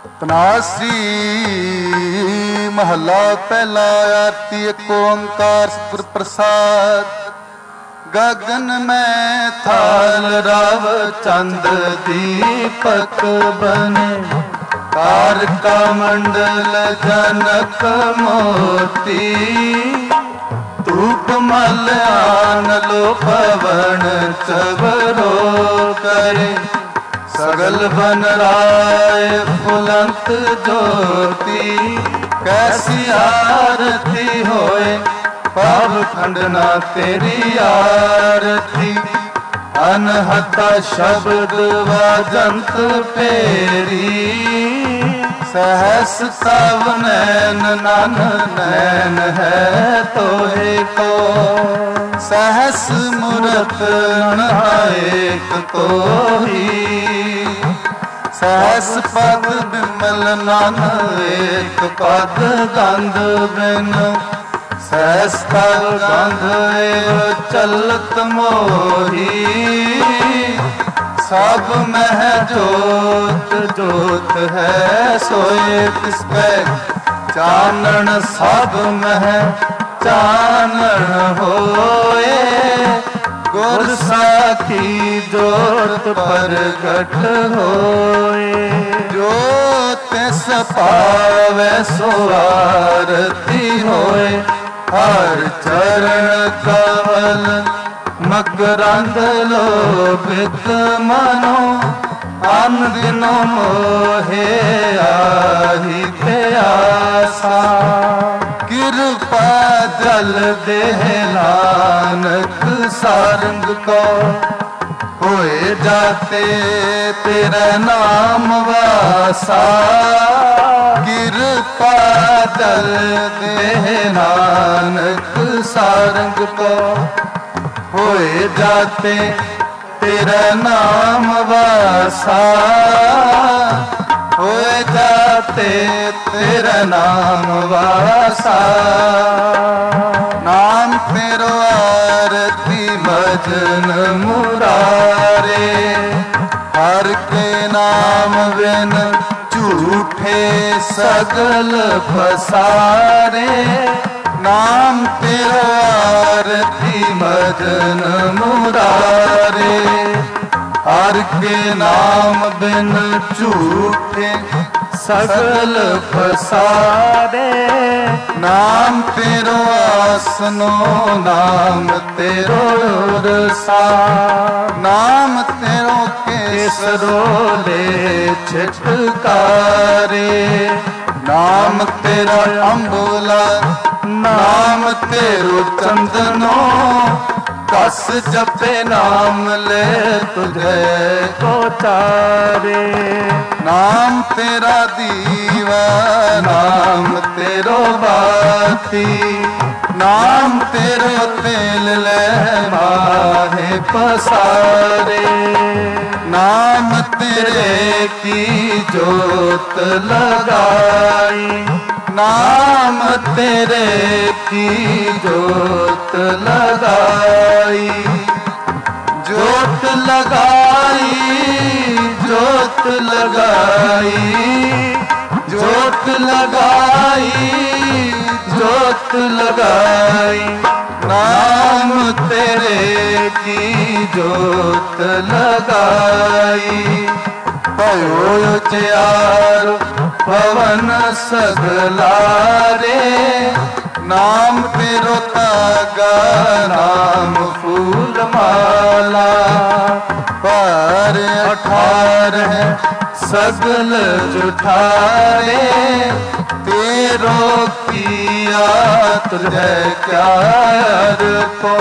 ਤਨਾਸੀ ਮਹੱਲਾ ਪਹਿਲਾ। ਆਰਤੀ ਏਕ ਓੰਕਾਰ ਸਤਿਗੁਰ ਪ੍ਰਸਾਦ। ਗगन में थाल राव चंद दीपक बने, तारका मंडल जनक मोती। धूप मल आन लो पवन चवरो करे, सगल बन राय फुलंत ज्योति। कैसी आरती होए पाप खंडना तेरी आरती। अनहता शब्द वाजंत फेरी, सहस तव नैन नन नैन है तोहे को। सहस मूरत एक तो ही, सहस पद बिमल नन एक पद गंध बिन। सहस पद गंध एव चलत मोही, सब मह जोत जोत है सोए तिसपै। चानन सब मह चानन होए, गुर साखी जोत प्रगट होए। जो तिस पावै सो आरती होए, हर चरण कमल मकरंद लोभित मनो। अन दिनो मोहे आही प्यासा, कृपा जल देह नानक सारंग को। होए जाते तेरा नाम वासा, कृपा जल देह नानक सारंग को। होए जाते तेरा नाम वासा, होए जाते तेरा नाम वासा। नाम तेरो आरती भजन मुरारे, हर के नाम बिन झूठे सगल फसारे। नाम तेरो आरती भजन मुरारे, हर के नाम बिन झूठे सगल फसारे। नाम तेरो आसनो नाम तेरो रसा, नाम तेरो केसरो ले छिटकारे। नाम तेरा अम्बुला नाम तेरो चंदनो, कस जपे नाम ले तुझे को तारे। नाम तेरा दीवा नाम तेरो बाती, नाम तेरो तेल ले माहे पसारे। नाम तेरे की जोत लगाई, नाम तेरे की जोत लगाई। जोत लगाई जोत लगाई, जोत लगाई जोत लगाई। नाम तेरे की जोत लगाई। भयो उजियारो पवन सगलारे, नाम तेरो तागा नाम फूल माला। पर 18 सगल जुठारे, तेरो किया तुझे क्या अर्पो।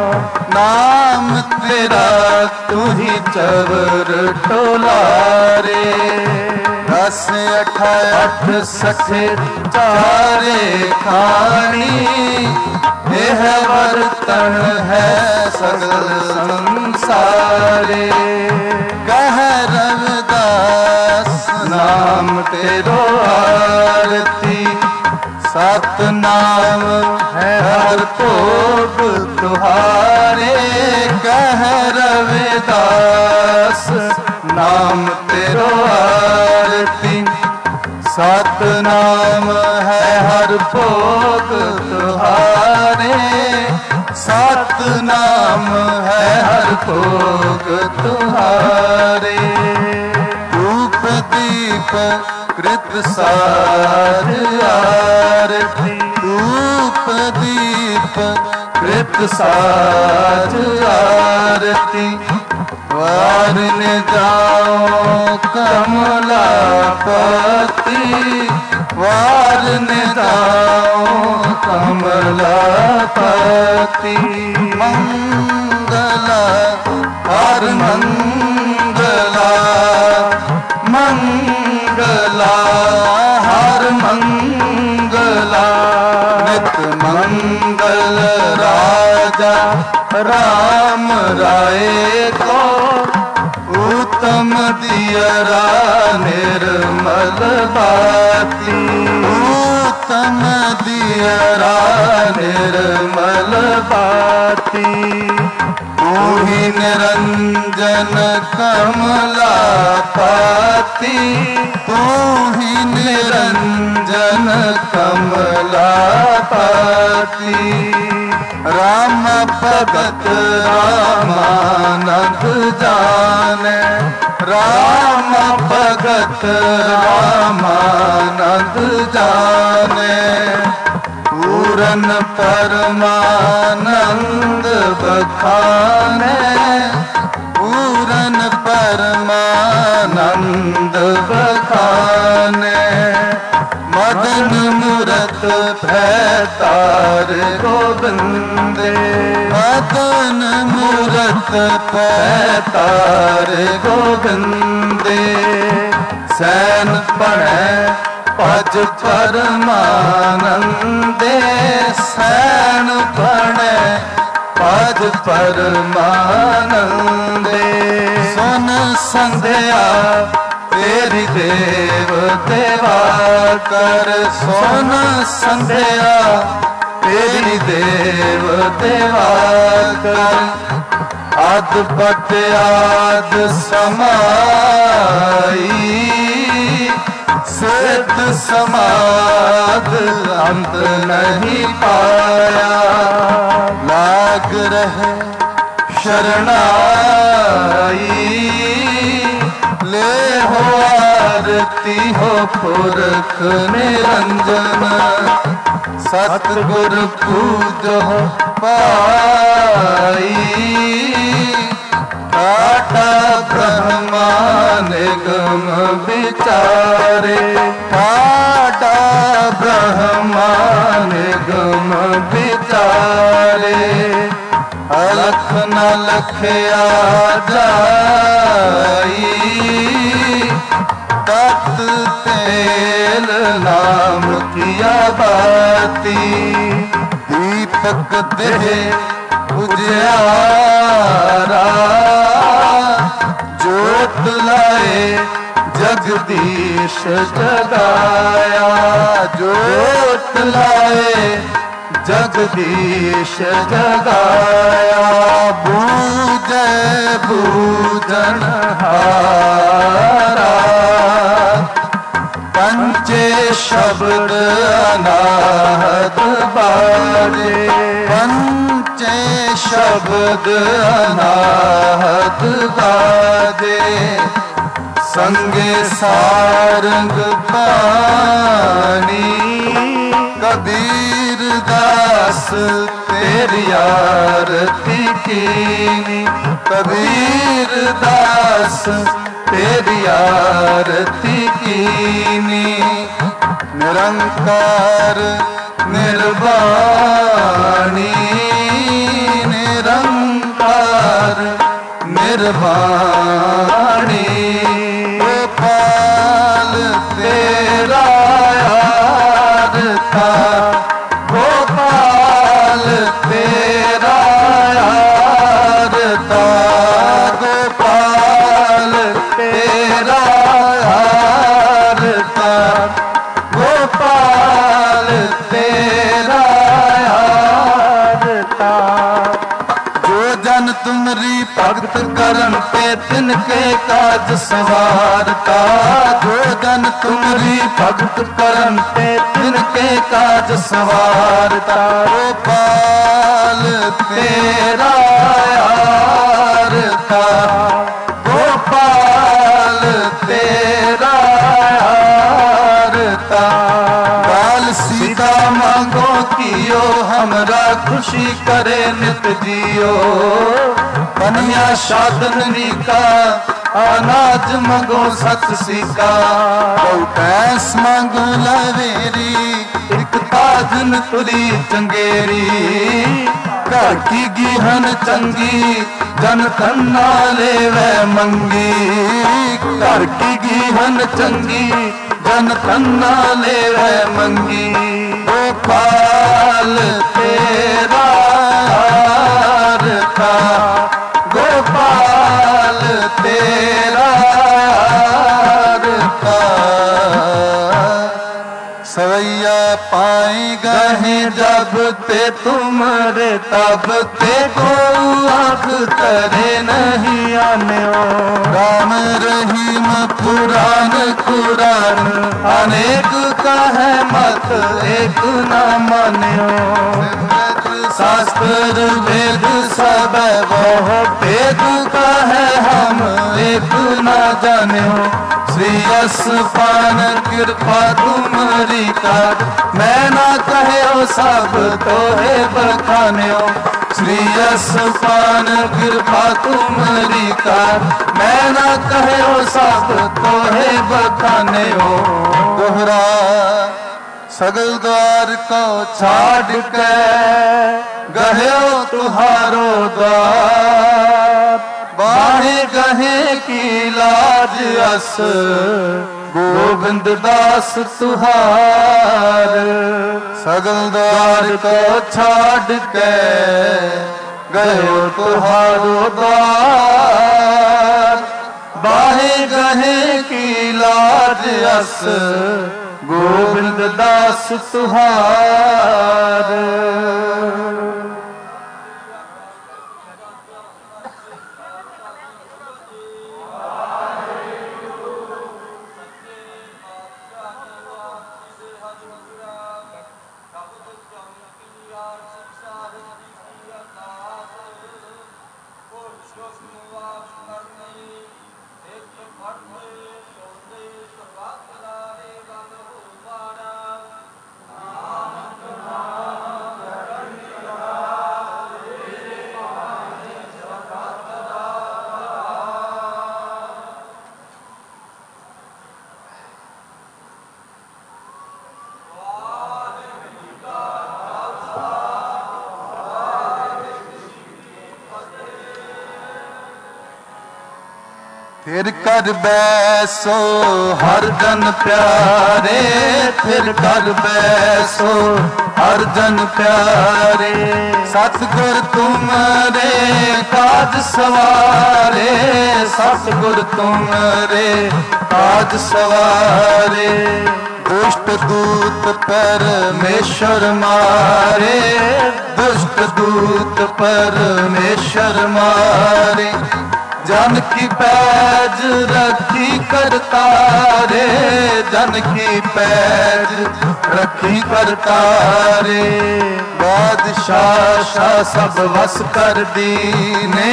नाम तेरा तू ही चवर टोलारे। 10 8 सखे चारे खानी, यह बर्तन है सगल संसारे। कह रविदास नाम तेरो आरती, सतनाम है हर भोग तुहारे। कह रविदास नाम तेरो आरती, सतनाम है हर भोग तुम्हारे, सतनाम है हर भोग तुम्हारे। धूप दीप कृत सार आरती, धूप दीप कृत सार आरती। वारन जाओ कमलापति, वारन जाओ कमलापति। मंगला हर मंगला, मंगला हर मंगला। नित मंगल राजा राम राय को, उत्तम दियरा निर्मल बाती, उत्तम दियरा निर्मल बाती। तू ही निरंजन कमलापति, तू ही निरंजन कमलापति। राम भगत रामानंद जाने, राम भगत रामानंद जाने। पूरन परमानंद बखाने, पूरन परमानंद बखाने। मदन मूरत भैतार गोबिंदे, मदन मूरत भैतार गोबिंदे। सैन पढ़े भज परमानंदे, सैन पढ़े भज परमानंदे। सुन संध्या तेरी देव देवा कर, सुन संध्या तेरी देव देवा कर। आद बट आद समाई, सिद्ध समाद अंत नहीं पाया। लाग रहे शरणाई, ले हो आरती हो पुरख निरंजन। सतगुर पूजो पाई, काटा ब्रह्मा निगम विचारे, काटा ब्रह्मा निगम विचारे। अलख न लखया जाई, तत तेल नाम किया बाती। दीपक देह उजियारा, जोत लाए जगदीश जगाया, जोत लाए जगदीश जगाया। बूझे बूझन हारा, पंचे शब्द अनाहत बाजे, पंचे शब्द अनाहत बाजे। संगे सारंग पानी, कबीर दास तेरी आरती कीनी, कबीर दास तेरी आरती कीनी। निरंकार निर्वाणी, निरंकार निर्वाणी। गोपाल तेरा आरता, गोपाल तेरा आरता, गोपाल तेरा आरता, गोपाल तेरा आरता। जो जन तुमरी भगति भगत करन पे तिनके काज संवारता। जो जन तुमरी भगत करन पे तिनके काज संवारता। गोपाल तेरा यार था, गोपाल तेरा यार था। बाल सीता मांगो कियो हमरा खुशी करे नित जियो। कन्या साधननी का अनाज मंगो सत सीका। भैंस मांगो लवेरी एक ताजन तुरी चंगेरी। घर की गिहन चंगी जन धन्ना लेवे मंगी। घर की गिहन चंगी जन धन्ना लेवे मंगी। गोपाल तेरा यार था, गोपाल तेरा यार था। सवैया पाई गहे जब ते तुमरे तब ते को आग करे नहीं आने। राम रहीम पुराण कुरान अनेक कहे मत एक न मान्यो। शास्त्र वेद सब बहु भेद कहे हम एक न जान्यो। श्री असफान कृपा तुमरी कर मैं ना कहो सब तो है बखान्यो। श्री असफान कृपा तुमरी कर मैं ना कहो सब तो है बखान्यो। दोहरा सगल द्वार को छाड़ के गहो तुहारो द्वार। बाहे गहे की लाज अस गोविंद दास तुहार। सगल द्वार को छाड़ के गयो तुहारो द्वार। बाहे गहे की लाज अस गोविंद दास तुहार। फिर कर बैसो हर जन प्यारे। फिर कर बैसो हर जन प्यारे। सतगुर तुमरे काज सवारे। सतगुर तुमरे काज सवारे। दुष्ट दूत परमेश्वर मारे। दुष्ट दूत परमेश्वर मारे। जन की पैज रखी करता रे। जन की पैज रखी करता रे। बादशाह शाह सब वस कर दीने।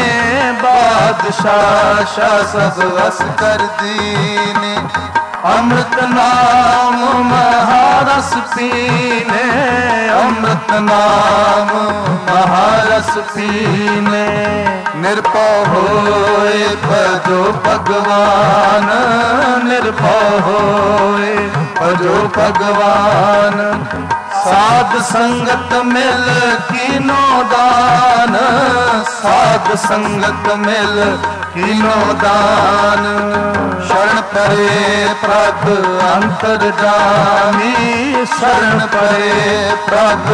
बादशाह शाह सब वस कर दीने। अमृत नाम महारस पीने। अमृत नाम महारस पीने। निर्भय होए भजो भगवान। निर्भय होए भजो भगवान। साध संगत मिल कीनो दान। साध संगत मिल कीनो दान। शरण परे प्रभ अंतर्जामी। शरण परे प्रभ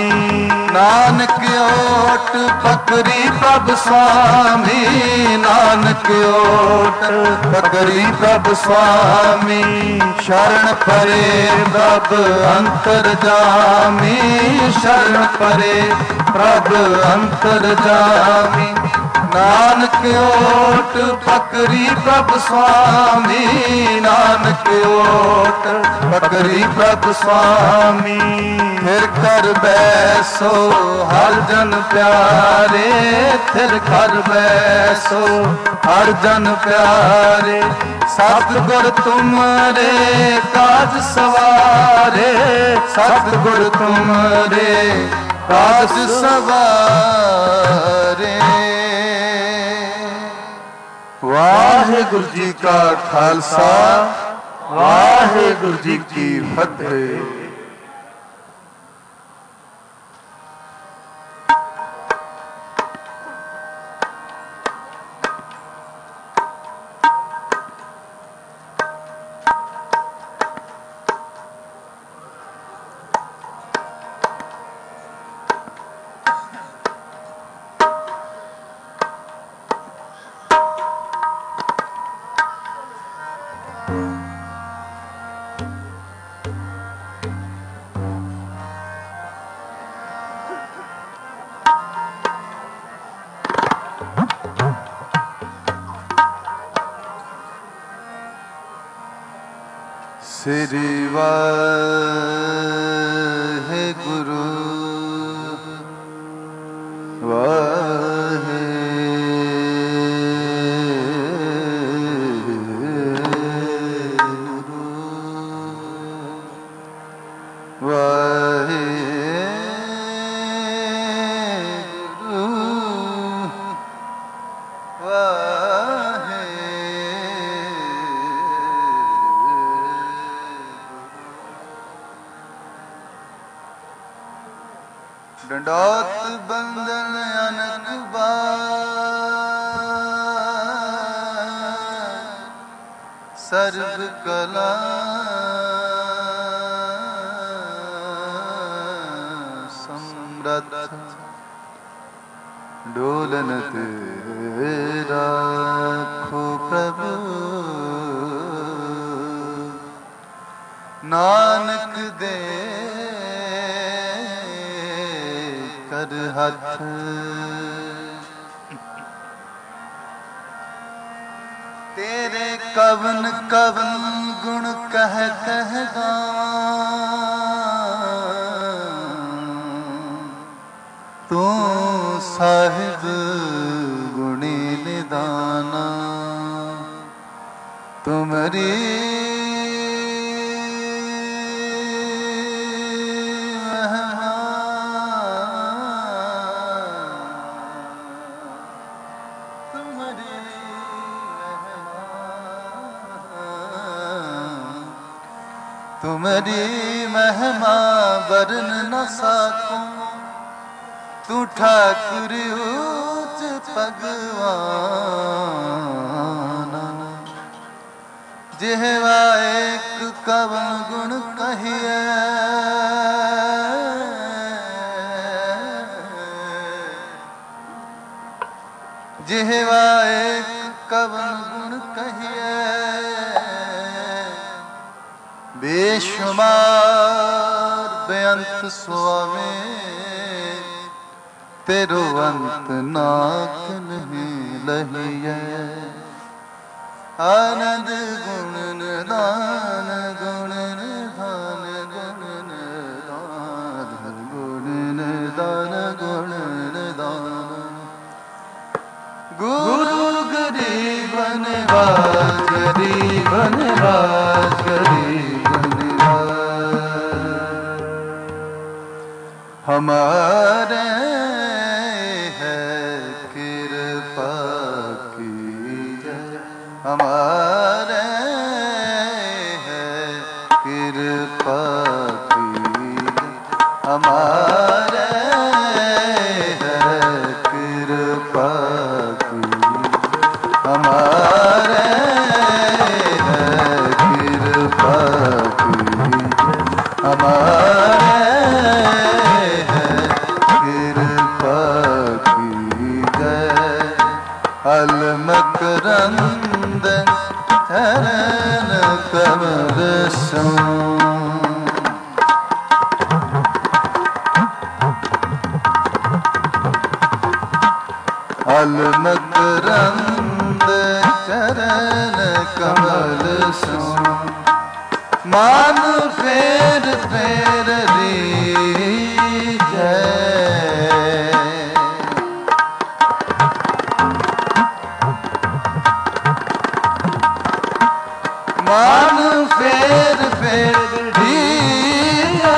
अंतर्जामी। नानक ओट पकड़ी प्रभ स्वामी। नानक नानक ओट पकड़ी प्रभ स्वामी शरण परे प्रभ अंतर जामी शरण परे प्रभ अंतर जामी नानक ओट पकड़ी प्रभ स्वामी नानक ओट पकड़ी प्रभ स्वामी फिर कर बैसो हर जन प्यारे फिर कर बैसो हर जन प्यारे सतगुर तुमरे काज सवारे सतगुर तुमरे काज सवारे। वाहिगुरु जी का खालसा वाहिगुरु जी की फतेह। श्री वाहिगुरु डंडौत बंदन अनक सर्व कला समरथ डोलनत राखो प्रभु नानक दे कर हथ तेरे कवन कवन गुण कह कह तू साहिब गुणी निदाना तुमरी तुमरी महिमा वरन न साकूं तू ठाकुर ऊंच भगवान जिहवा एक कवन गुण कहिए जिहवा एक कवन गुण कहिए बेशुमार बेअंत सुआवे तेरो अंत नाक नहीं लहिए आनंद गुण निदान गुण निधान गुण निदान गुण निदान गुण निदान गुरु गरीब निवाज गरीब निवाज गरीब हमारे है कृपा कीजिए हमारे है कृपा कीजिए हमारे है कृपा कीजिए हमारे है कृपा कीजिए हमारे कृपा कीजिए। मकरंद चरण कमल सो अल मकरंद चरण कमल सो मान फेर फेर रीझै मान फेर फेर रीझै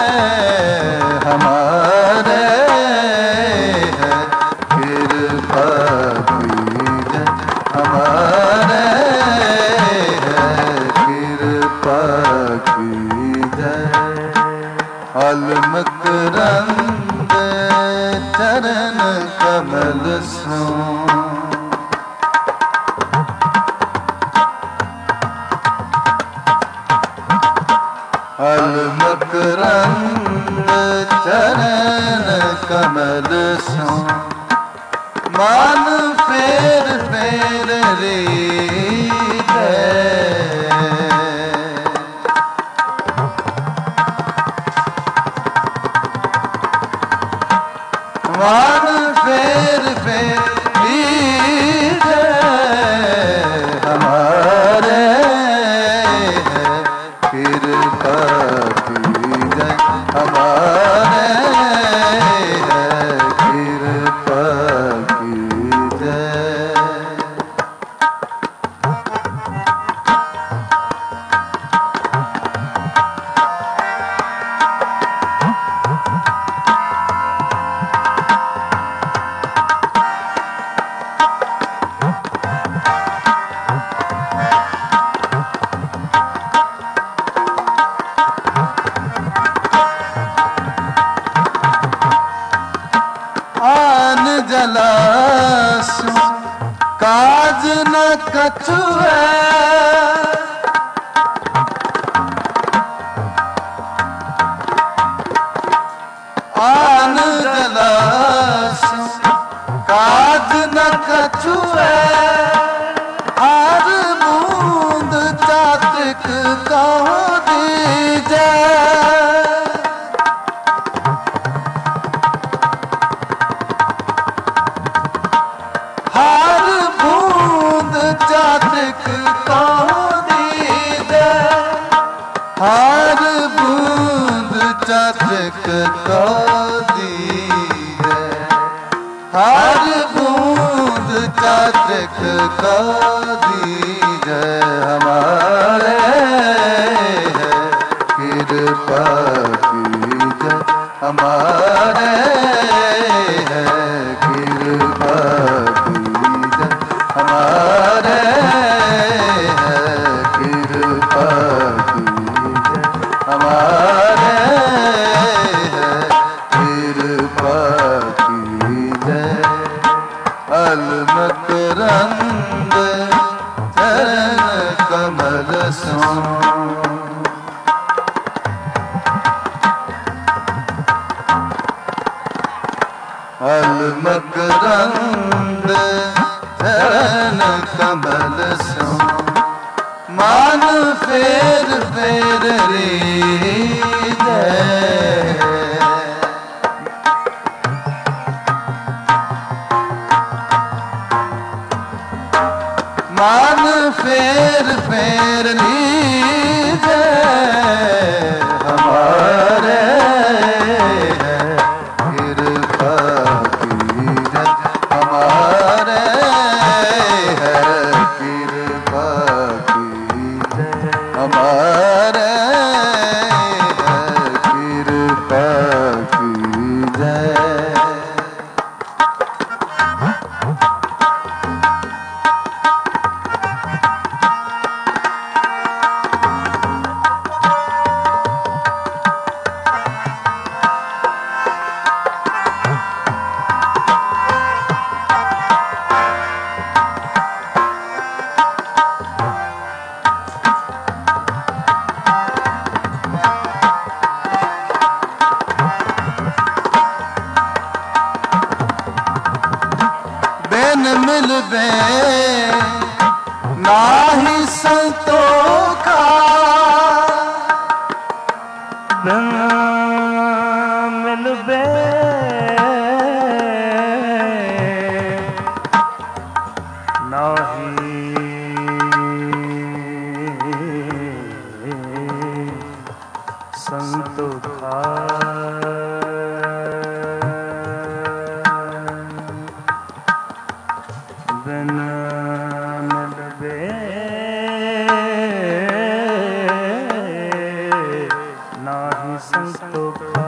हमारे है कृपा कीजै हमारे है कृपा कीजै अल मकरंद चरण कमल सो अल मकरंद चरण कमल सो मान फेर फेर रीझै मान फेर फेर रीझै हमारे है कृपा कीजै हमारे है कृपा कीजै आन जलासु काज न कछु है आन जलासु काज न कछु है हर बूंद चातक कहो दीजै हर बूंद चातक कहो दीजै हर बूंद चातक कहो दीजै हर बूंद चातक कहो दीजै हमारे है कृपा कीजै हमारे है कृपा कीजै हमारे है कृपा कीजै हमारे है कृपा कीजै अल मकरंद चरण कमल सो अल मकरंद चरण कमल सो मान फेर फेर रीझै मान फेर फेर रीझै हमारे है कृपा कीजै हमारे है कृपा कीजै हमारे है कृपा कीजै नाही संतोखा बिन मिलबे नाही संतोखा बिन मिलबे नाही संतोखा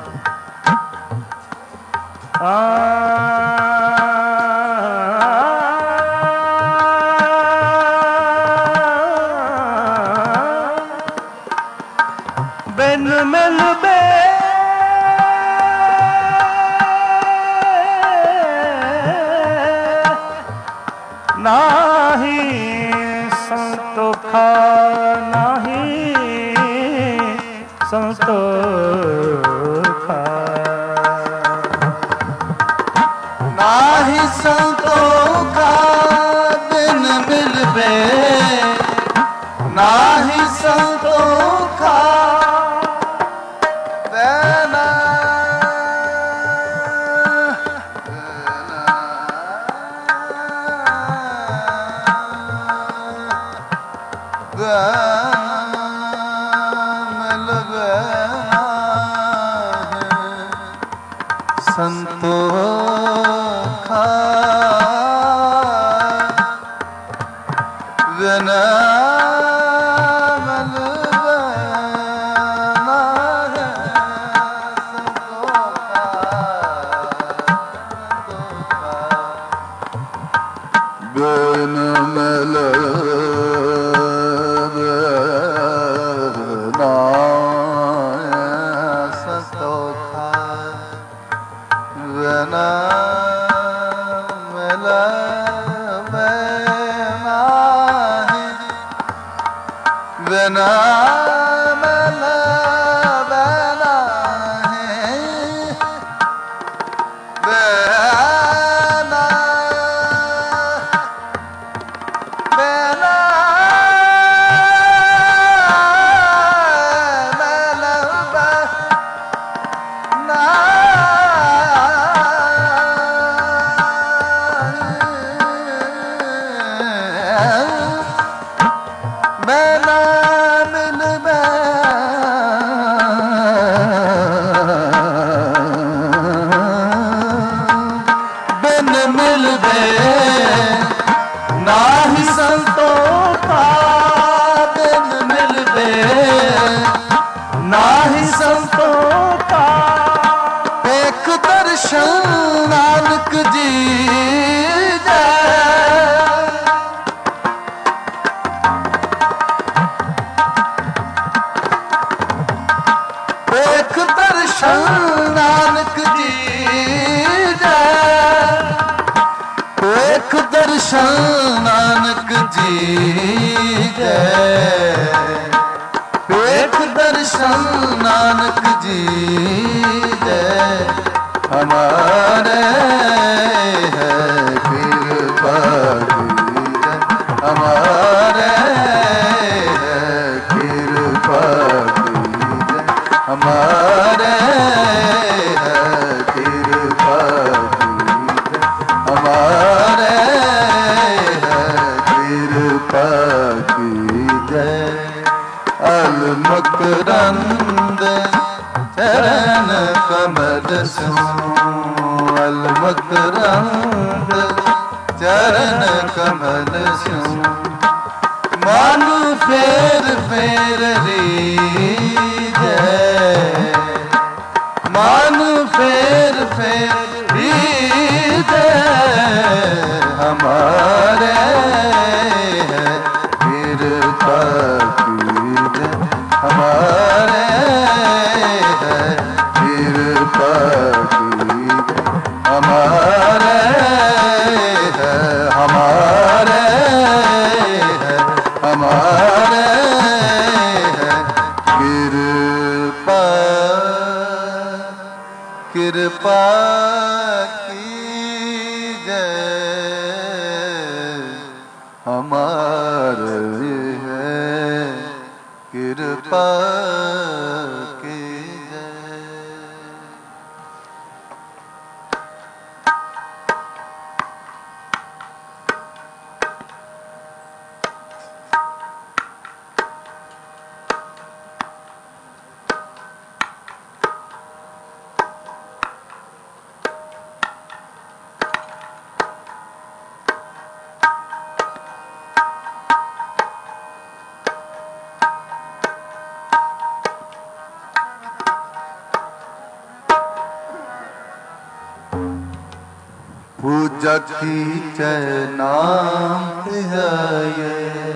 बिन मिलबे नाही संतोखा नाही संतोखा नाही संतोखा बिन मिलबे नाही संतोखा बिना मिलबे संतोखा बिना बिना मिलबे नाही बिना बिना मिलबे नाही संतोखा बिन मिलबे नाही संतोखा एक दर्शन नानक जी एक दर्शन नानक जी एक दर्शन नानक जी एक दर्शन नानक जी हमारे है कृपा हमारे है कृपा हमारे है कृपा हमारे है कृपा की जय अलमकरंद चरण कमल सो अलमकरंद चरण कमल सो मानु फेर फेर री जय मानु फेर फेर री जय हमारे है कृपा कीजिए हमारे है कृपा कीजिए हमारे है हमारे है हमारे है कृपा कृपा कीजिए हमारे है कृपा की जय। पूजा की जय नाम है ये,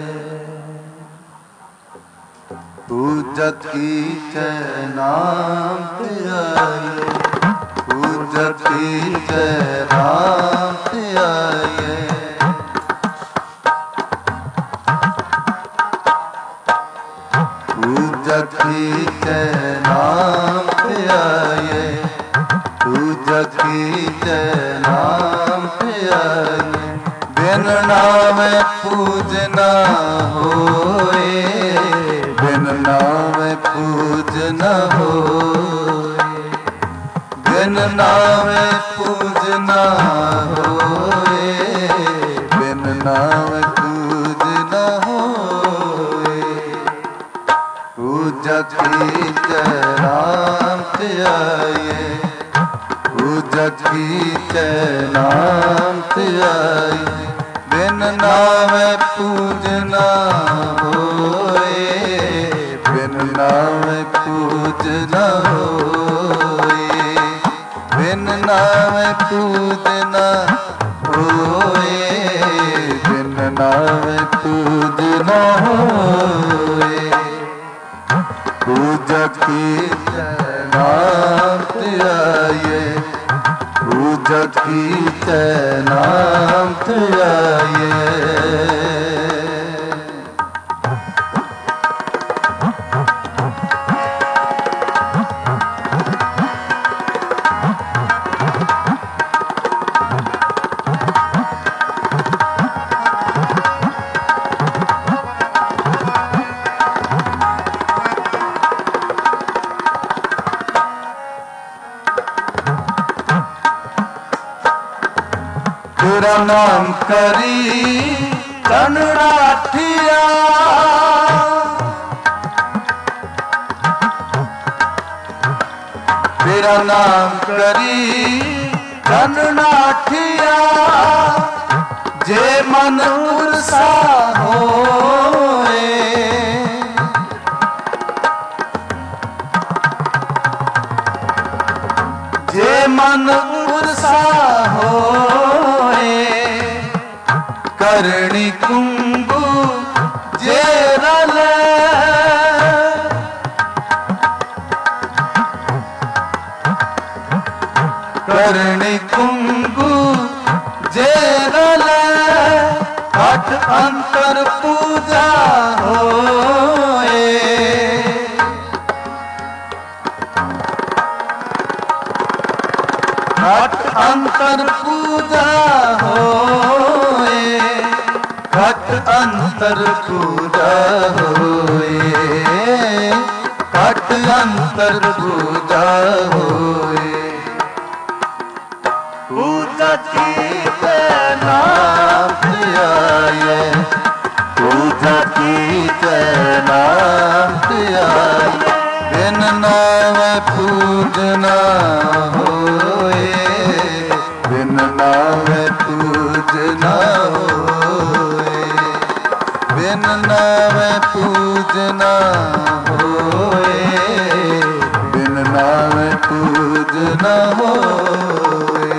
पूजा की जय नाम है ये, पूजा की जय नाम है ये। पूजा की जय नाम है ये, पूजा की जय नाम है ये। बिन नाम पूजना होए, बिन नाम पूजना होए, बिन नाम पूजना होए, बिन नाम पूजना होए। पूजा की जय नाम आए, पूजा की जय नाम आए। बिन नाम पूजना होए, बिन नाम पूजना होए, बिन नाम पूजना होए, बिन नाम पूजना होए। पूजा की जय नाम आए, पूजा की जय नाम आए। तेरा नाम करी कनराठिया, तेरा नाम करी कनराठिया। जे मन उर्सा होए, जे मन उर्सा होए, करणी कुंभु जे रले, करणी कुंभु जे रले। हठ अंतर पूजा होए, हठ अंतर पूजा होए, हठ अंतर पूजा होए, हठ अंतर पूजा होए। पूजा की जय नाम आए, पूजा की जय नाम आए। बिन नाम पूजना होए, बिन नाम पूजना होए, बिन नाम पूजना होए, बिन नाम पूजना होए।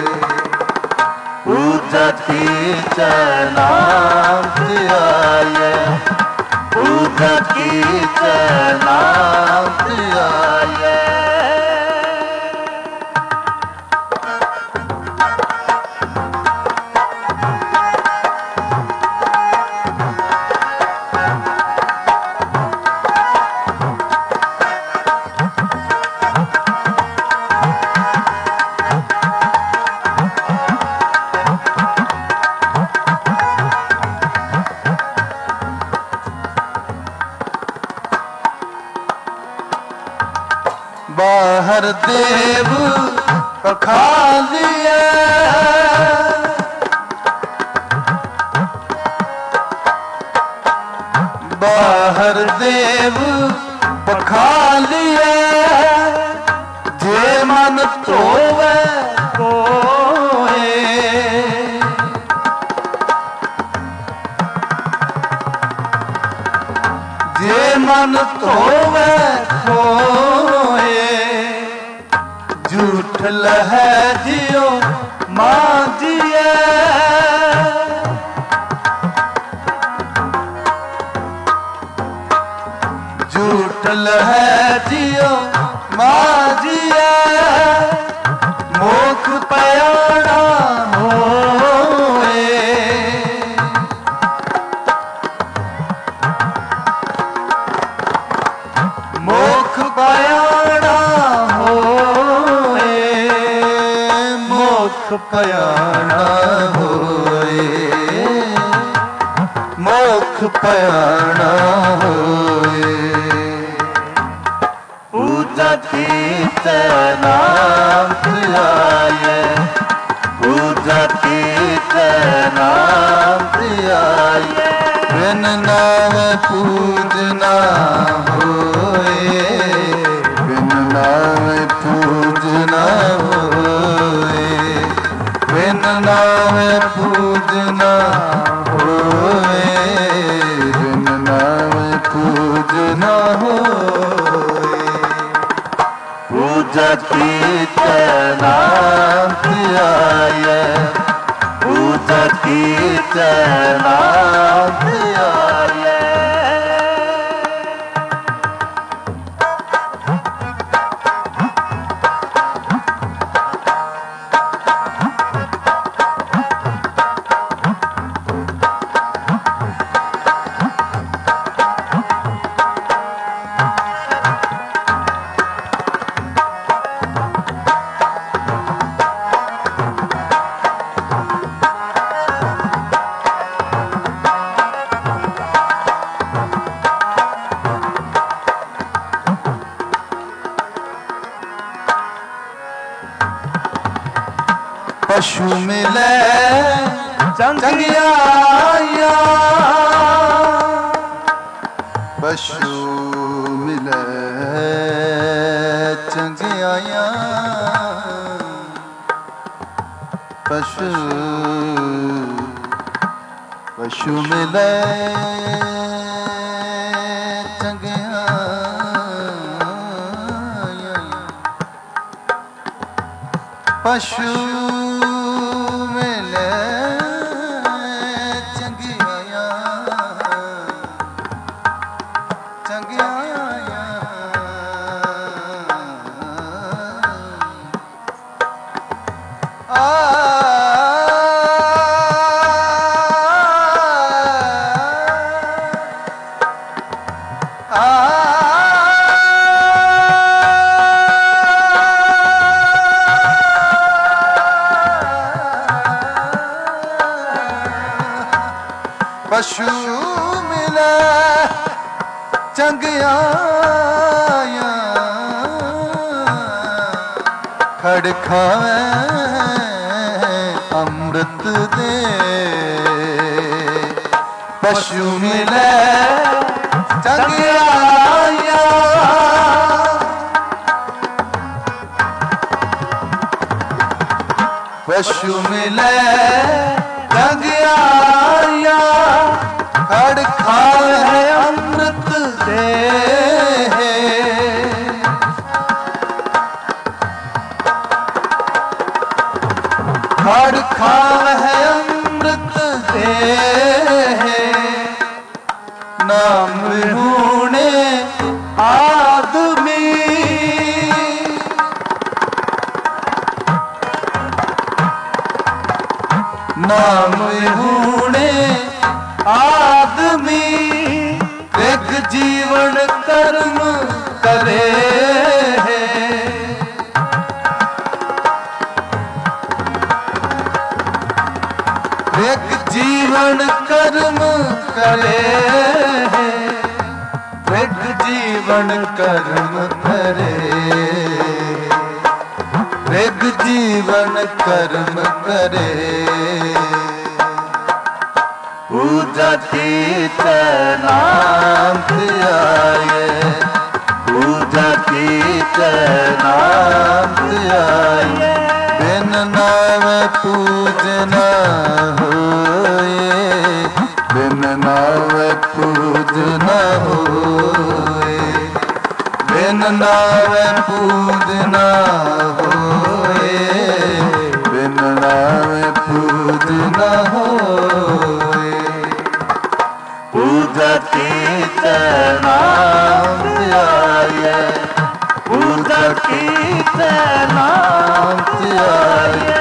पूजा की जय नाम आए, पूजा की जय नाम आए। बाहर देव पखालिए, बाहर देव पखालिए, जे मन तोवे कोए, जे मन तोवे कोए, झूठ लहै जियो मांजिए, झूठ लहै जियो मांजिए, मोख पयाणा होए, मोख पयाणा होए, मोख पयाणा होए, मोख पयाणा होए। पूजा तीत नाम प्रियाय, पूजा तीत नाम प्रियाय, बिन नाम पूजना होए, बिन नाम पूजना होए, बिन नाम पूजना होए, बिन नाम पूजना होए। पूजा तीत नाम प्रियाय, पूजा तीत नाम प्रियाय। पशु मिले चंगियाया, पशु मिले चंगियाया, पशु पशु मिले चंगियाया, पशु पशु मिले चंगियाया, खड़ खावे अमृत दे, पशु मिले चंगियाया, पशु मिले चंगियाया, खड़ खावे अमृत दे, खड़ खावे अमृत दे, नाम विहूणे आदमी, नाम विहूणे आदमी, एक जीवन कर्म करे, एक जीवन कर्म करे, एक जीवन कर्म करे। जुग जीवन कर्म करे। पूजा कीत नाम ध्याये, पूजा कीत नाम ध्याये। बिन नाम पूजना होए, बिन नाम पूजना होए, बिन नाम पूजना होए, बिन नाम पूजना होए। पूजा कीत नाम ध्याये, पूजा कीत नाम ध्याये।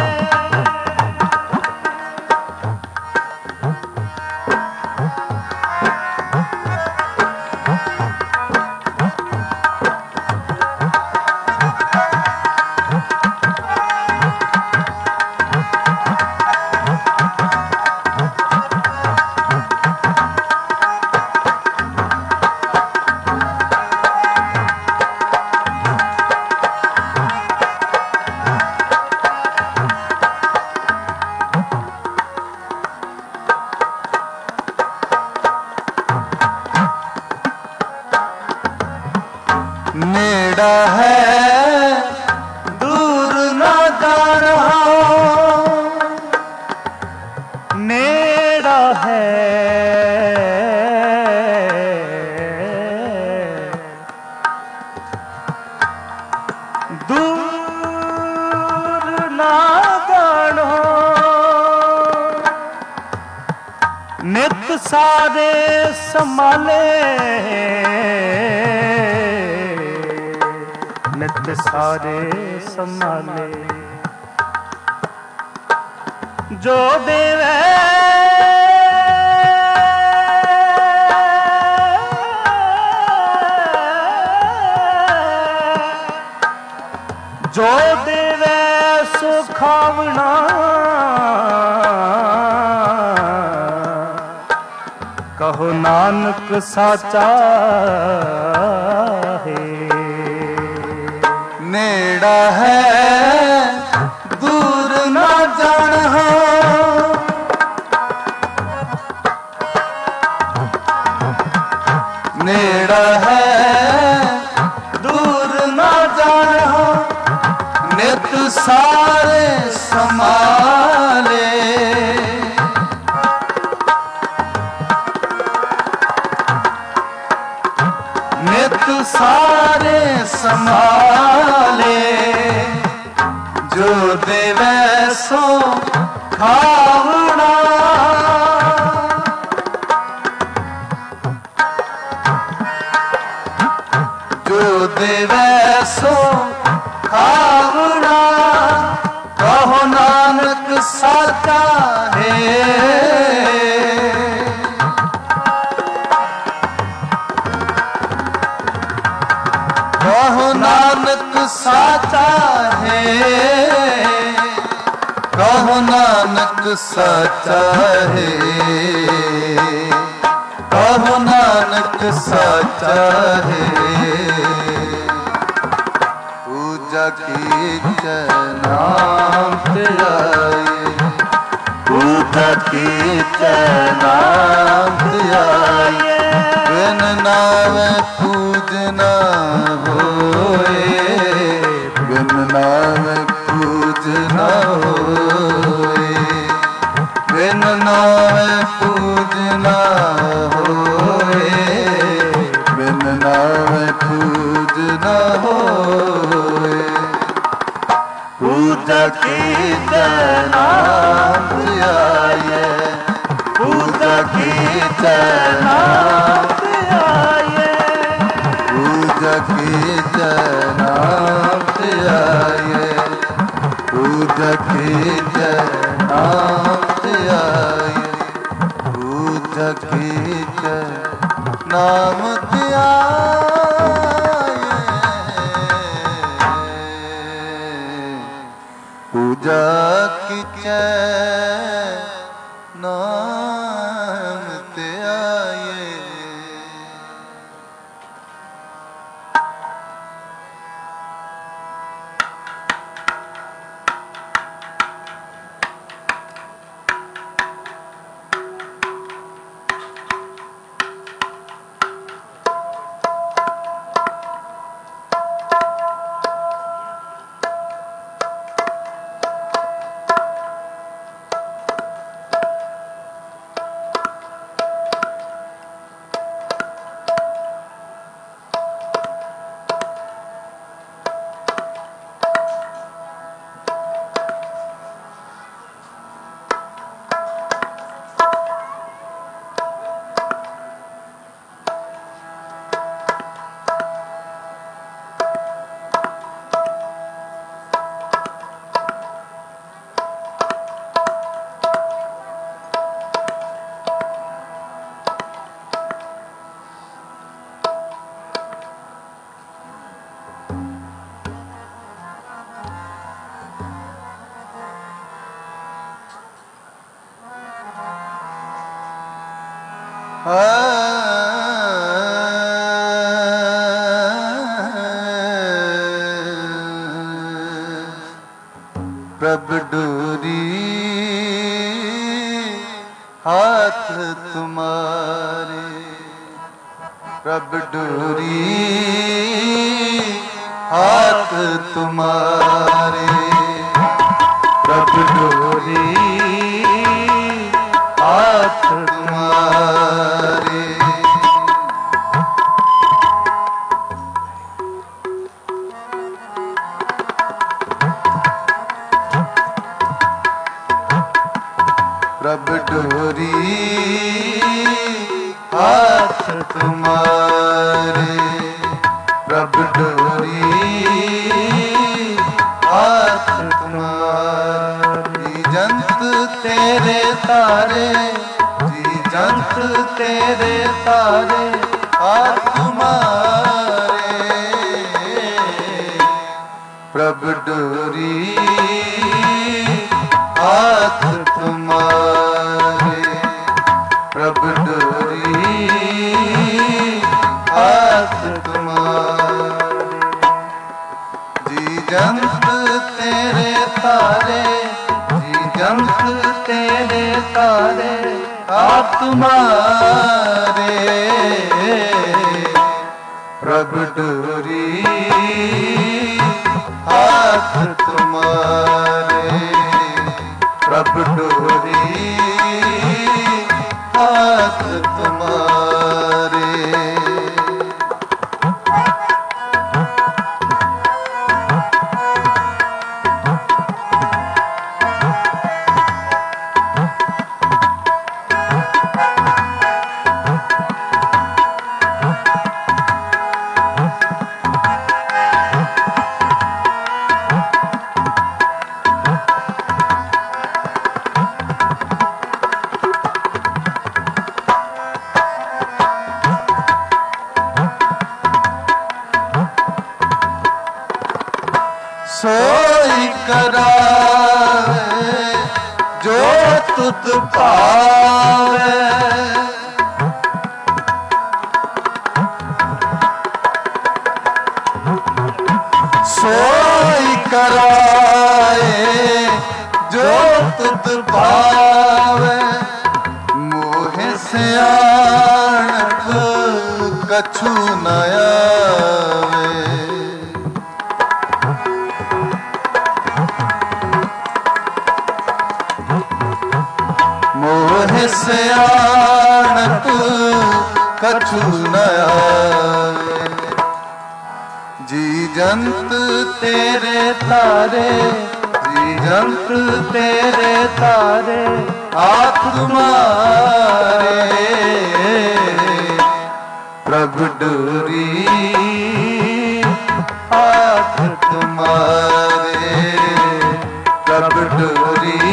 नेड़ा है दूर ना जाना, नेड़ा है दूर ना जानो। नित सारे संभाले, नित सारे संभाले। जो देवे जो देवे सुखावना, कहो नानक साचा है। नेड़ा है दूर ना जाना, नेड़ा है दूर ना जाना। नित सारे संभाले, नित सारे संभाले। जो देवे सो खावना, जो देवे सो खावना। कहो नानक साचा है, कहो नानक साचा है, कहो नानक साचा है, कहो नानक साचा है। पूजा कीत नाम ध्याये, पूजा कीत नाम ध्याये। बिन नाम पूजना होए, बिन नाम पूजना होए, बिन नाम पूजना होए, बिन नाम पूजना होए। पूजा कीत नाम ध्याये, पूजा कीत नाम ध्याये, पूजा कीत नाम ध्याये, पूजा कीत नाम ध्याये, पूजा कीत नाम ध्याये। पूजा कीत नाम ध्याये। प्रभ डोरी हाथ तुम्हारे, प्रभ डोरी हाथ तुम्हारे, प्रभ डोरी हाथ तुम्हारे। प्रभ डोरी हाथ तुम्हारे, प्रभ डोरी हाथ तुम्हारे। जी जंत तेरे तारे, जी जंत तेरे तारे हाथ तुम्हारे, प्रभ डोरी हाथ तुम्हारे, प्रभ डोरी हाथ तुम्हारे। जी जंत तेरे तारे, जी जंत तेरे तारे हाथ तुम्हारे, प्रभ डोरी हाथ तुम्हारे, प्रभ डोरी हाथ तुम्हारे। सोई करावे जो तुत पावे, सोई कराए जो तुत पावे। मोह सियाणप कछु न आवे, मोह सियाणप कछु न आवे। जी जंत तेरे तारे, जी जंत तेरे तारे हाथ तुम्हारे, प्रभ डोरी हाथ तुम्हारे, प्रभ डोरी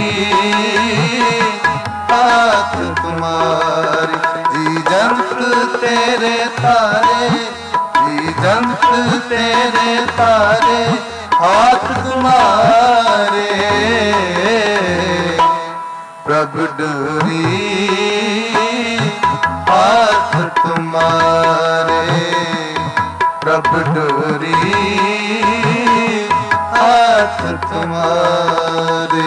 हाथ तुम्हारे। जी जंत तेरे तारे, जी जंत तेरे तारे हाथ तुम्हारे, प्रभ डोरी हाथ तुम्हारे, प्रभ डोरी हाथ तुम्हारे।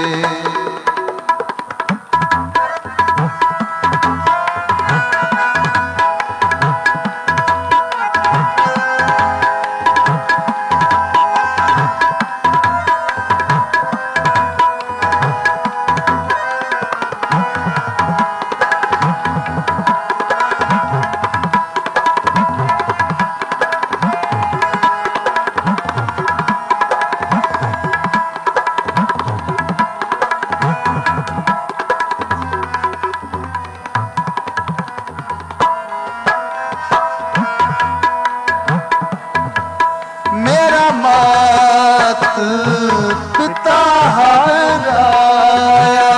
पिता हराया,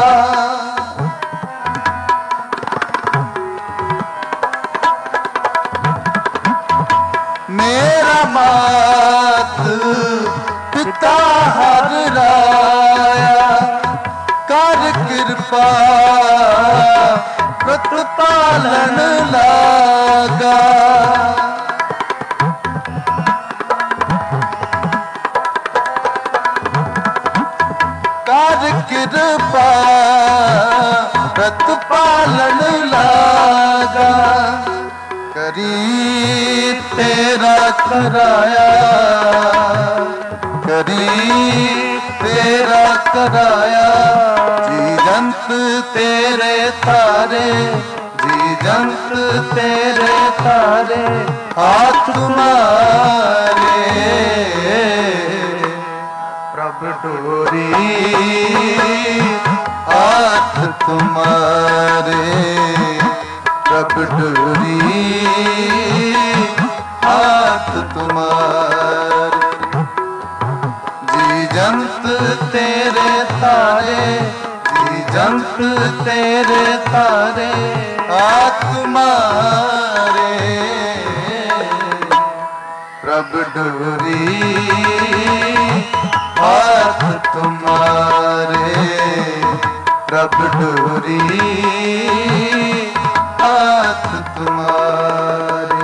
मेरा मात पिता हराया। कर कृपा प्रत पालन लागा। कर कृपा रत पालन लागा। करी तेरा कराया, करी तेरा कराया। जी जंत तेरे तारे, जी जंत तेरे तारे। हाथ मारे प्रभु डोरी, हाथ तुम्हारे प्रभु डोरी, हाथ तुम्हारे। जी जंत तेरे तारे, जी जंत तेरे तारे। हाथ तुम्हारे प्रभु डोरी, हाथ तुम्हारे प्रभु डोरी, हाथ तुम्हारे।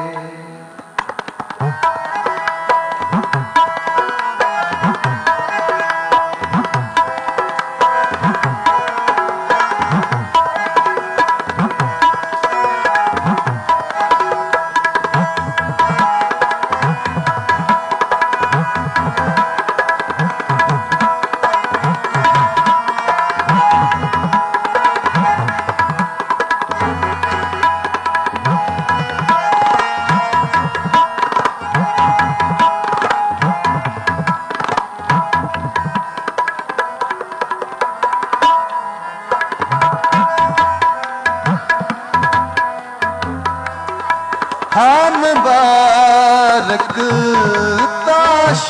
हम बारक ता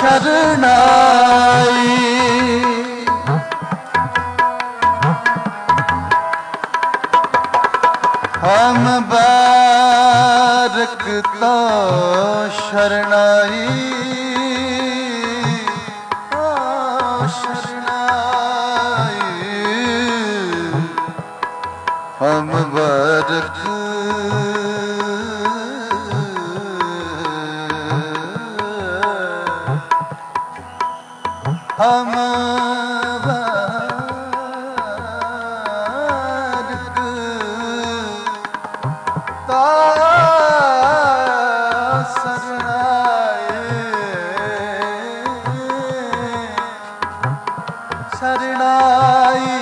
शरणाई। हम बारक ता शरणाई, शरणाई। हम बारक हम बारक ता शरणाई, शरणाई,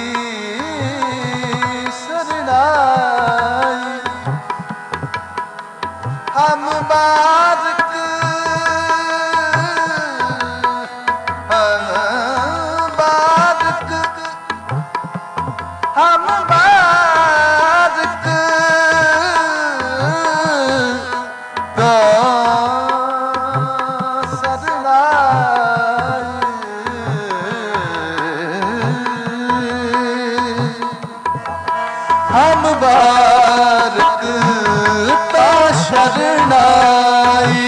शरणाई। हम बारक हम बारक ता शरणाई। हम बारक ता शरणाई।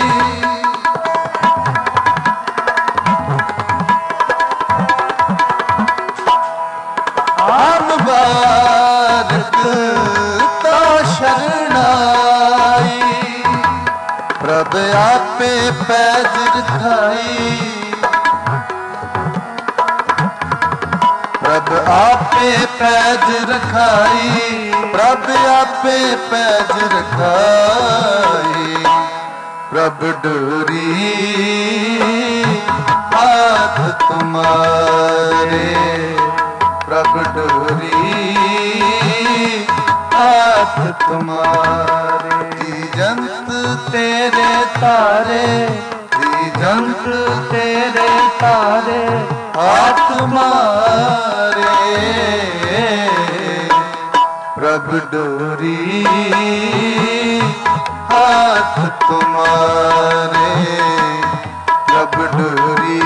हम बारक ता शरणाई। प्रभ आपे पैज रखाई, प्रभ आपे पैज रखाई। प्रभ आपे पैज रखाई। प्रभ डोरी, हाथ तुम्हारे प्रभ डोरी, हाथ तुम्हारे। जी जंत तेरे तारे, जी जंत तेरे तारे। हाथ मारे प्रभ डोरी, हाथ तुम्हारे प्रभ डोरी,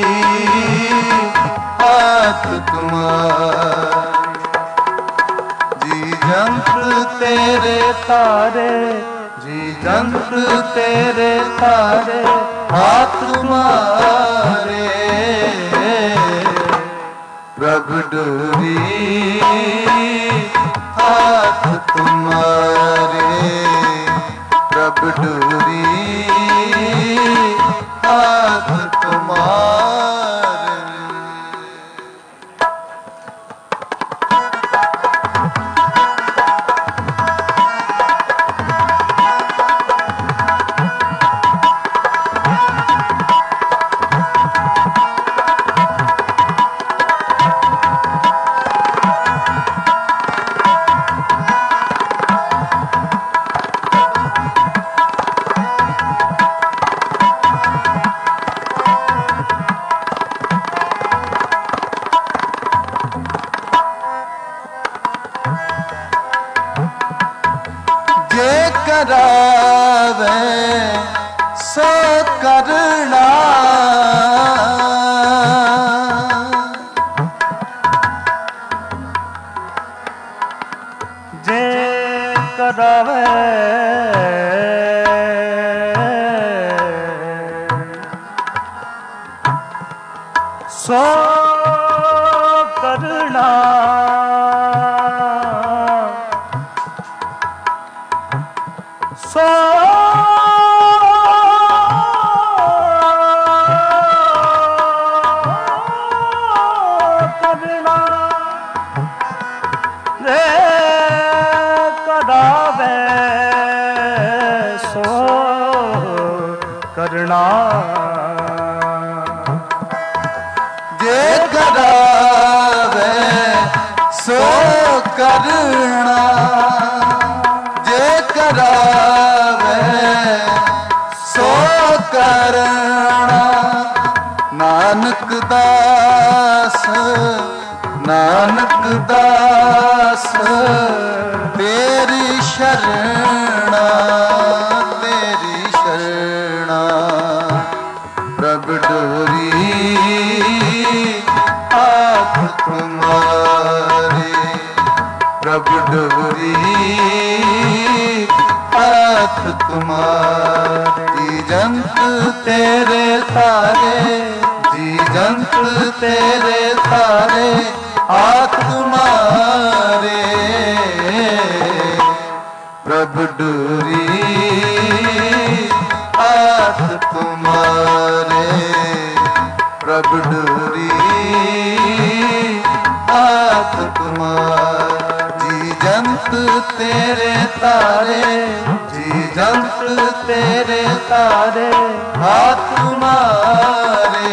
हाथ तुम्हारे। जी जंत तेरे तारे, जी जंत तेरे तारे। हाथ तुम्हारे प्रभ डोरी, हाथ तुम्हारे प्रभु डोरी हाथ तुम्हारे। करावे सो करना जे करावे सो करना सो करना रे करावे सो करना जे करावे सो करना जे करावे सो करना। नानक दास नानक दास तेरी शरणा तेरी शरणा। प्रभु डोरी हाथ तुम्हारे प्रभु डोरी हाथ तुम्हारे। जी जंत तेरे तारे जी जंत तेरे तारे हाथ तुम्हारे प्रभु डोरी हाथ तुम्हारे प्रभु डोरी हाथ तुम्हारे। जी जंत तेरे तारे जी जंत तेरे तारे हाथ तुम्हारे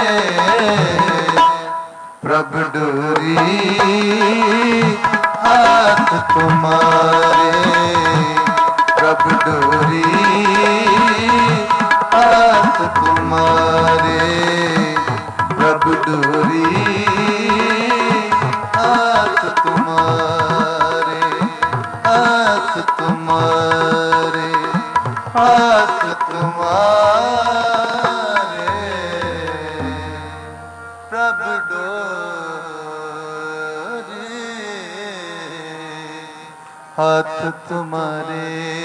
प्रभु डोरी हाथ तुम्हारे प्रभु डोरी हाथ तुम्हारे प्रभु डोरी हाथ तुम्हारे हाथ तुम्हारे हाथ तुम्हारे प्रभु डोरी हाथ तुम्हारे।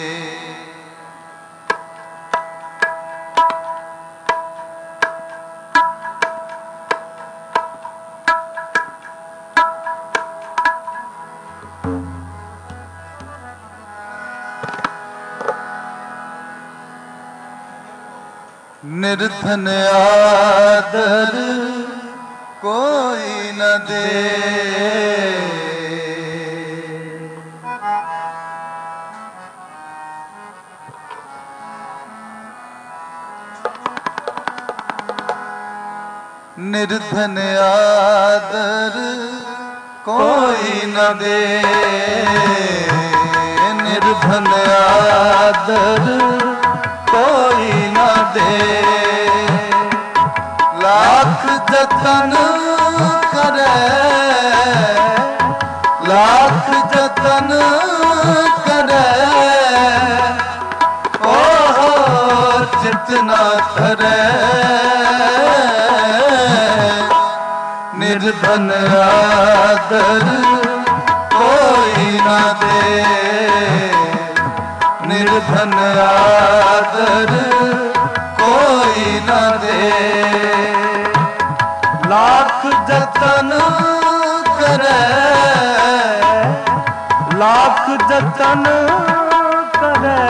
निर्धन आदर कोई न दे निर्धन आदर कोई न दे निर्धन आदर कोई न दे। लाख जतन करे लाख जतन करे ओहो जितना करे निर्धन आदर कोई न दे निर्धन आदर कोई न दे। लाख जतन करे लाख जतन करे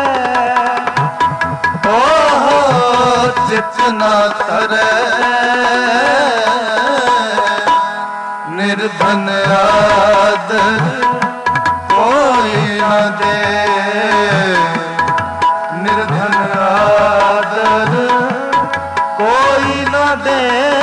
ओ हो चित न तरे निर्धन आदर कोई न दे निर्धन आदर कोई न दे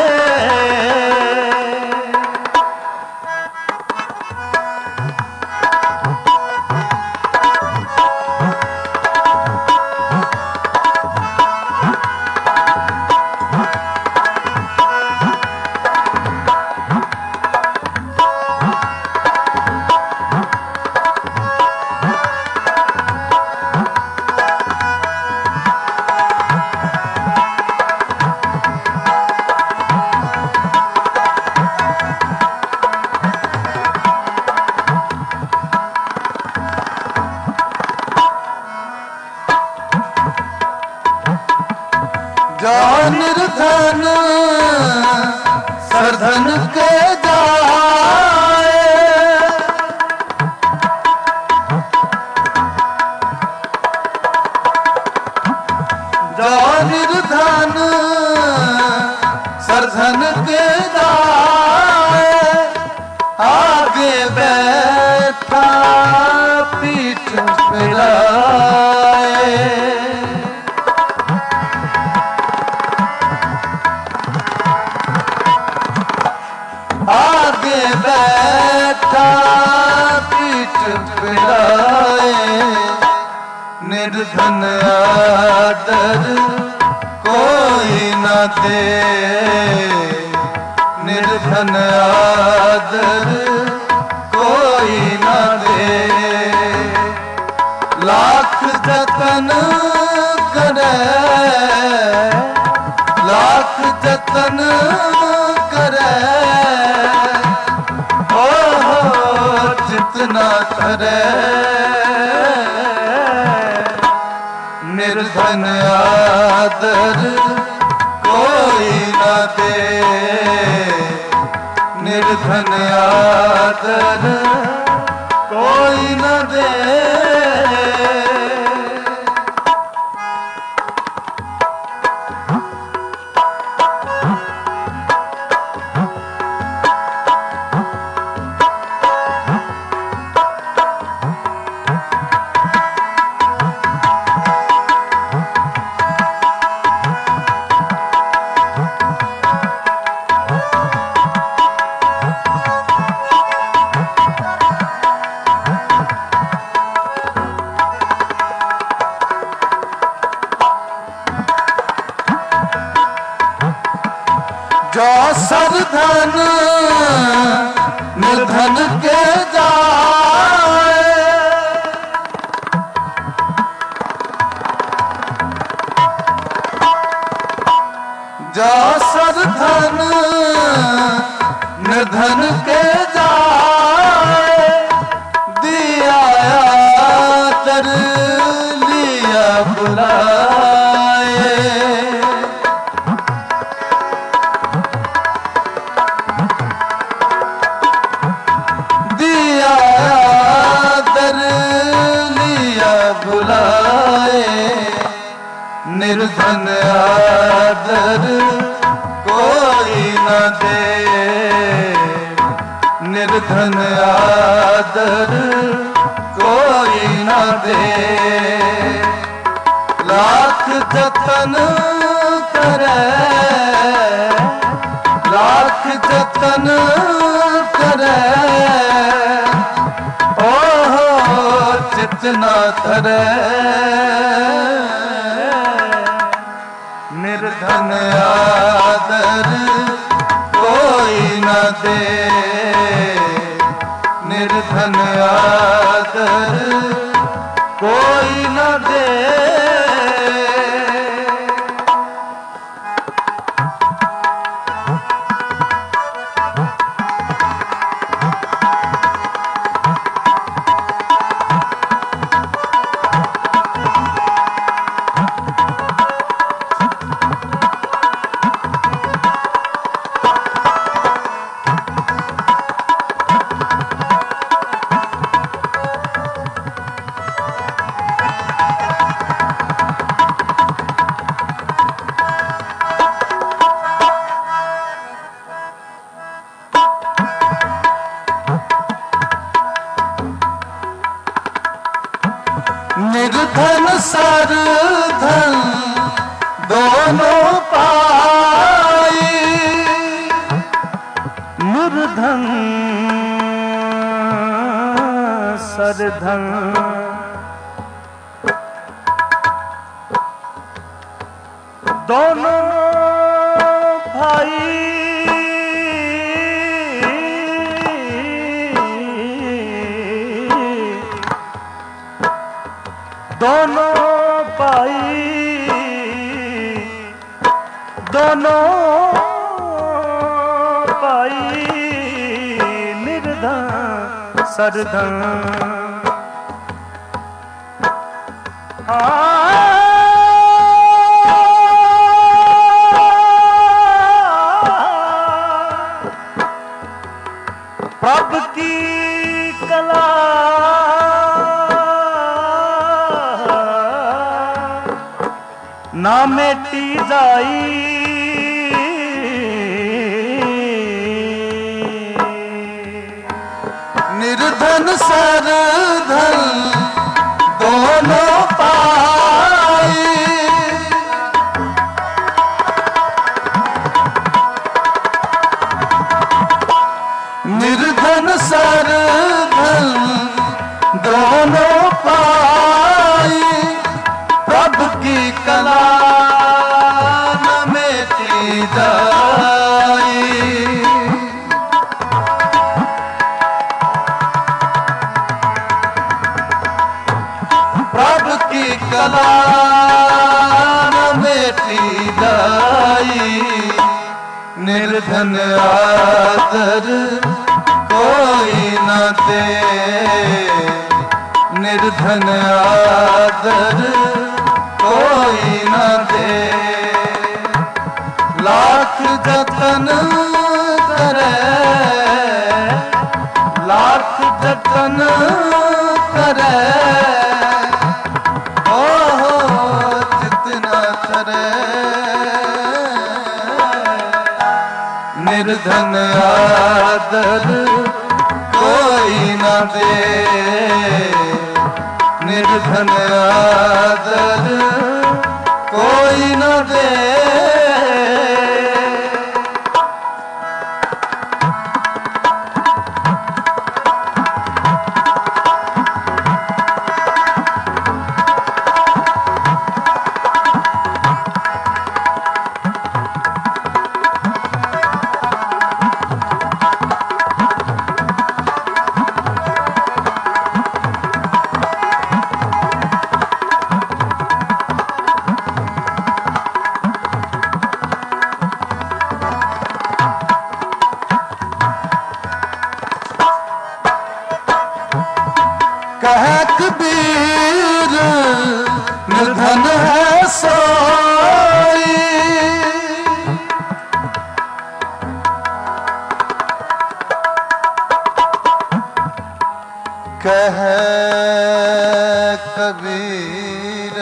निर्धन सरधन के जाए जो निर्धन सरधन के जाए आगे बैठा पीठ फिराए आगे बैठा पीठ फिराए निर्धन आदर कोई न दे निर्धन आदर कोई न दे लाख जतन करे लाख जतन करे ओ जितना करे निर्धन आदर कोई न दे निर्धन आदर कोई न दे जो सरधन निर्धन के जाए जो सरधन निर्धन के जाए दिया कर लिया बुलाए निर्धन आदर कोई न दे निर्धन आदर कोई न दे लाख जतन करे लाख जतन करे ओ जितना करे निर्धन आदर कोई न दे निर्धन आदर कोई न दे निर्धन सरधन दोनों पाई। निर्धन सरधन दोनों भाई। दोनों पाई दोनों पाई निर्धन सरधन। प्रभु की कला ना मेटी जाई। निर्धन सरधन दोनों पाई। निर्धन सरधन दोनों पाई। प्रभु की कला न मेटी जाई। प्रभु की कला न मेटी जाई। निर्धन आदर कोई न दे। निर्धन आदर कोई न दे। लाख जतन करे लाख जतन करे जितना करे। निर्धन आदर कोई न दे। निर्धन आदर कोई न दे। कह कबीर निर्धन है सोई। कह कबीर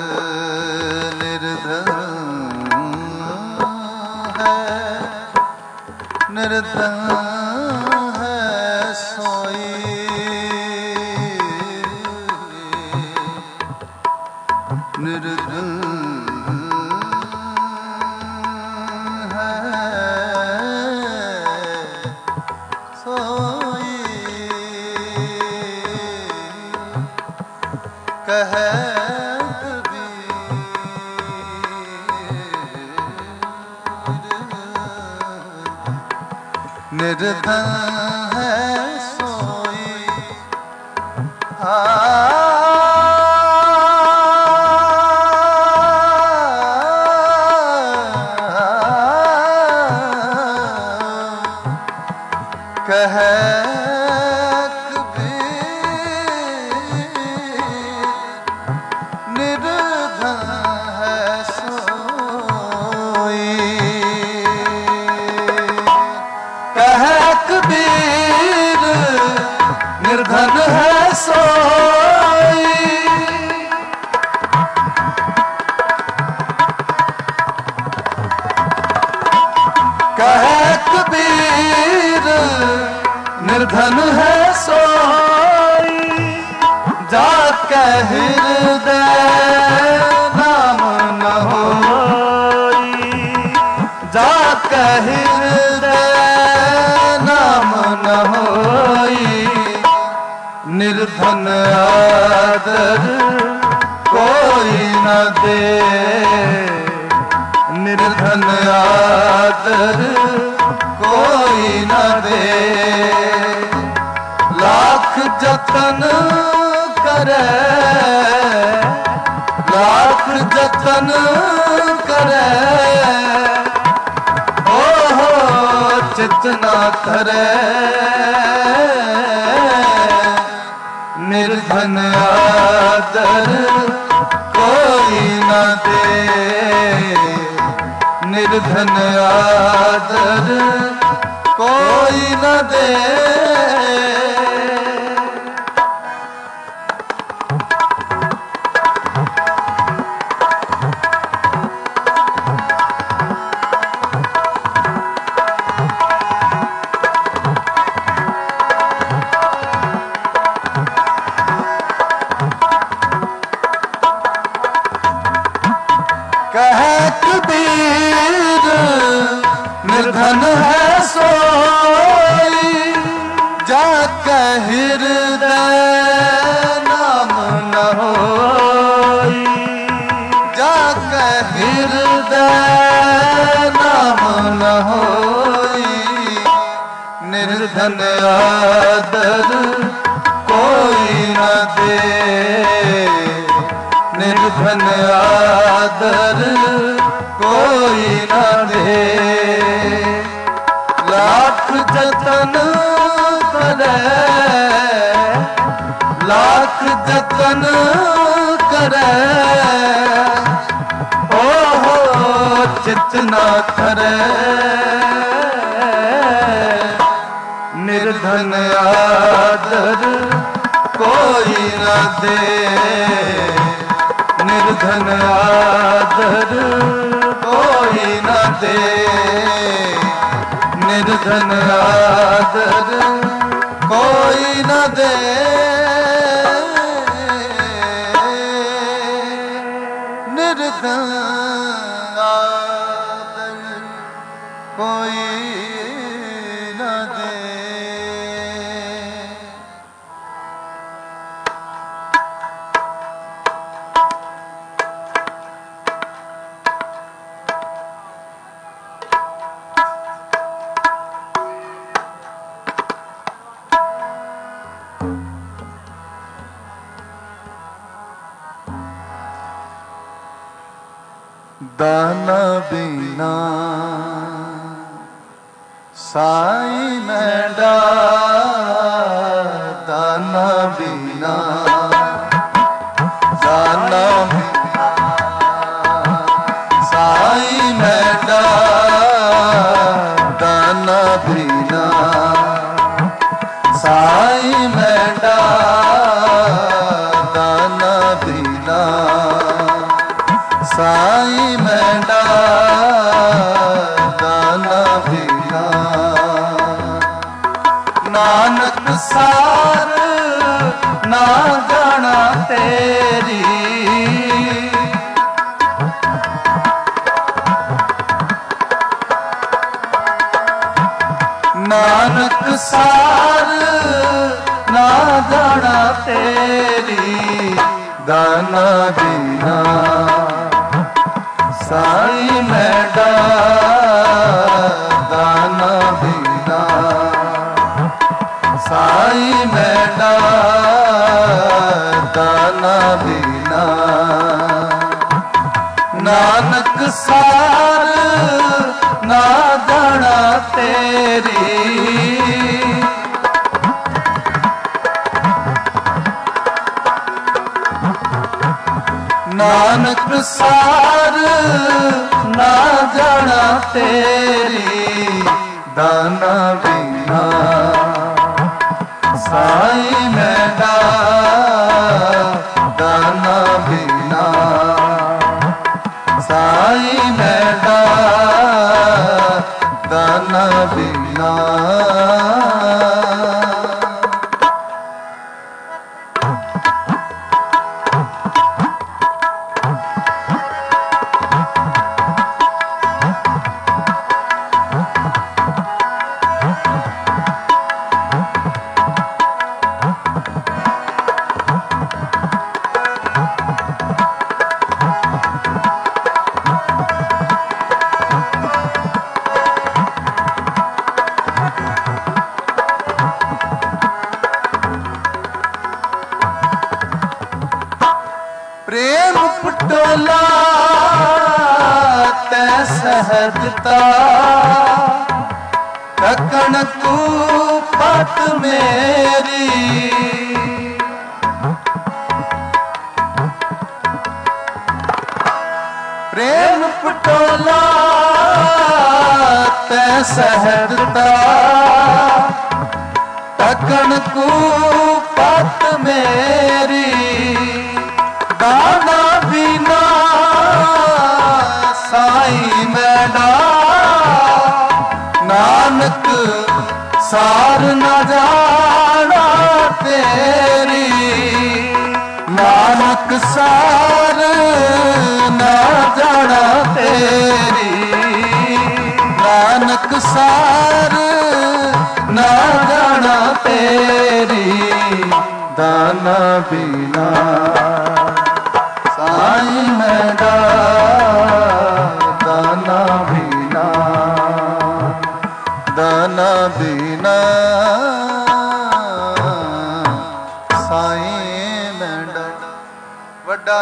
निर्धन है निर्धन है सोई। निर्धन है सोई। कह कबीर निर्धन है सोई। कह कबीर निर्धन है सोई। कह कबीर निर्धन है सोई। कह कबीर निर्धन है सोई। जाके जाके हृदय नाम न होई, जाके हृदय नाम न होई, निर्धन आदर कोई न दे, निर्धन आदर कोई न दे। लाख जतन करे, लाख जतन करे, ओ चित न करे, निर्धन आदर कोई न दे, निर्धन आदर कोई न दे। कहे कबीर निर्धन है सोई, जाके हृदय नाम न होई, जाके हृदय नाम न होई, निर्धन आदर कोई न दे, निर्धन आदर कोई न दे। लाख जतन करे, लाख जतन करे, ओ चित न करे, निर्धन आदर कोई न दे, निर्धन आदर कोई न दे, निर्धन आदर कोई न दे। निर्धन आदर कोई न दे। दाना बिना साई मैडा, दाना बिना, दाना बिना साई मैडा, दाना बिना साई मैडा, दाना बिना साई मैडा, दाना बिना। नानक सार ना जाना तेरी, नानक सार ना जाना तेरी, दाना बिना साई मैडा, दाना बिना साई मैडा, दाना बिना। नानक सार ना जाना तेरी, नानक सार ना जाना तेरी, दाना बिना साई मैडा, दाना बिना साई मैडा, दाना बिना। प्रेम पटोला तै सहजता ढकन तू पत मेरी प्रेम पटोला तै सहजता ढकन तू पत मेरी दाना बिना साई मैडा नानक सार न जाना तेरी नानक सार न जाना तेरी नानक सार न जाना तेरी दाना बिना साई मैडा दाना बिना दाना बिना साई मैडा वड्डा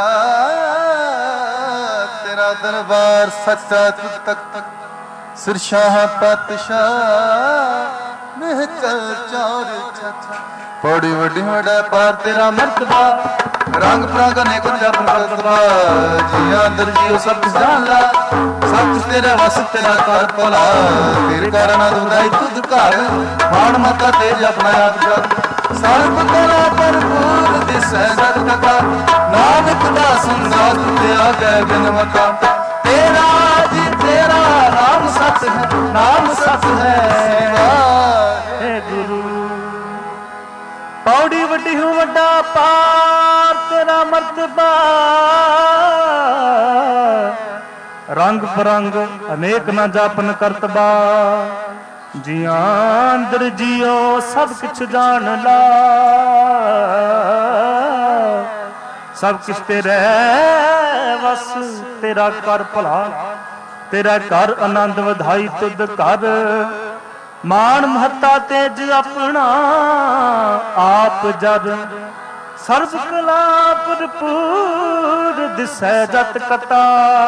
तेरा दरबार सच्चा तुझ तक सिरशाह पातशाह में चल चौर छछा बड़ी वड्डी वड्डा पार तेरा मर्तबा रंग प्राग अनेक जबरदबा जिया अंदर जियो सब कुछ जान ला सब कुछ तेरा वस तेरा कर भला तेरे कारण दुदाई तुझ घर मान मता तेज अपना आप जग सर्व कला भरपूर दिसै जग तका नानक दा संसार ते आ गए बिन मता तेरा जी तेरा नाम सत है नाम सत है हे गुरु पौड़ी वड्डी हूँ वड्डा पार तेरा मर्तबा रंग परंग अनेक न जापन करतबा जिया अंदर जियो सब किछ जान ला सब किछ तेरे वस तेरा कर भला तेरा घर आनंद वधाई तुद कर मान महता तेज अपना आप जर सर्व कला भरपूर दिसै जत कता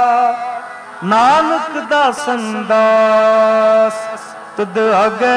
नानक दासन दास तुद अगे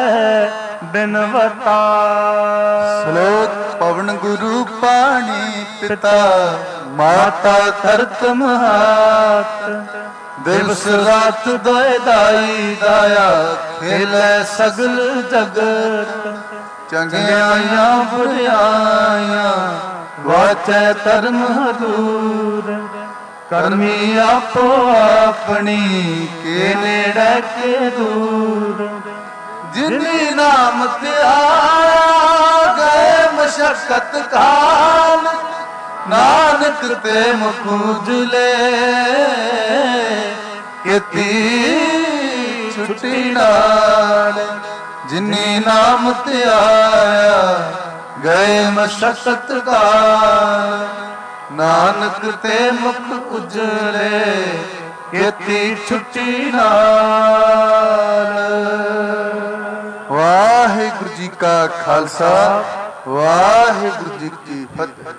बिनवता श्लोक पवन गुरु पानी पिता माता धरत महात दिवस रात दोए दाई दाया खेले सगल जगत चंगियाया बुराइयां वाचै धर्म हदूर करमी आपो अपनी के नेड़े के दूर जिनी नाम त्याया गए मशक्कत काल नानक ते मुकुजले केती छुट्टी नाल जिनी नाम ते आया गए मशक्कत काल नानक ते मुख उजले केती छुट्टी नाल। वाहिगुरु जी का खालसा वाहिगुरु जी की फतेह।